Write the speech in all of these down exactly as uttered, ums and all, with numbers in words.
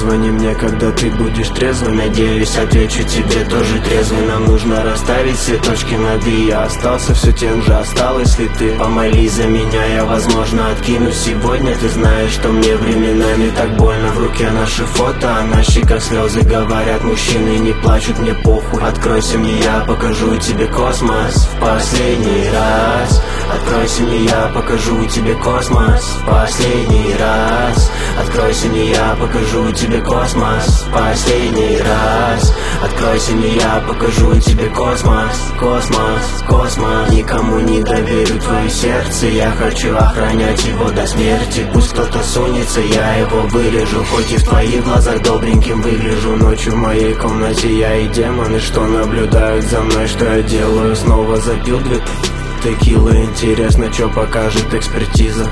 Позвони мне, когда ты будешь трезвый. Надеюсь, отвечу тебе тоже трезвый. Нам нужно расставить все точки над «и». Я остался все тем же, осталось ли ты? Помолись за меня, я, возможно, откинусь сегодня. Ты знаешь, что мне временами так больно. В руке наши фото, а на щеках слезы. Говорят, мужчины не плачут, мне похуй. Откройся мне, я покажу тебе космос в последний раз. Откройся мне, я покажу тебе космос в последний раз. Откройся мне, я покажу тебе космос в последний раз. Откройся мне, я покажу тебе космос, космос, космос. Никому не доверю твое сердце, я хочу охранять его до смерти. Пусть кто-то сунется, я его вырежу. Хоть и в твоих глазах добреньким выгляжу. Ночью в моей комнате я и демоны, что наблюдают за мной, что я делаю. Снова запил две текилы, интересно, что покажет экспертиза.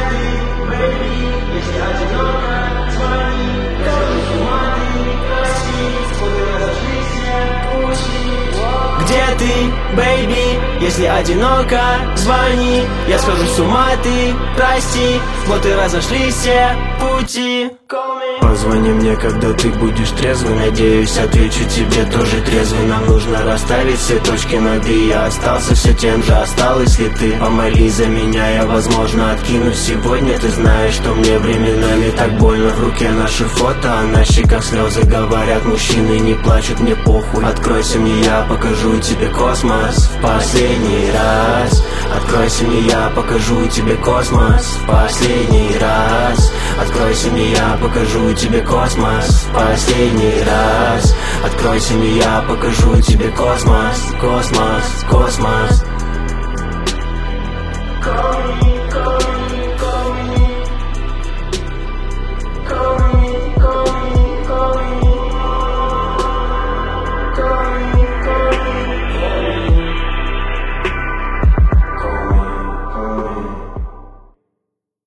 Где ты, бэйби, если одиноко, звони. Я схожу с ума, ты прости, вот и разошлись все пути. Позвони мне, когда ты будешь трезвый. Надеюсь, отвечу тебе тоже трезвый. Нам нужно расставить все точки над «и». Я остался все тем же, осталось ли ты? Помолись за меня, я, возможно, откинусь сегодня. Ты знаешь, что мне временами так больно. В руке наши фото, а на щеках слезы. Говорят, мужчины не плачут, мне похуй. Откройся мне, я покажу тебе космос в последний раз. Откройся мне, я покажу тебе космос в последний раз. Откройся мне, я покажу тебе космос в последний раз. Откройся мне, я покажу тебе космос, космос, космос.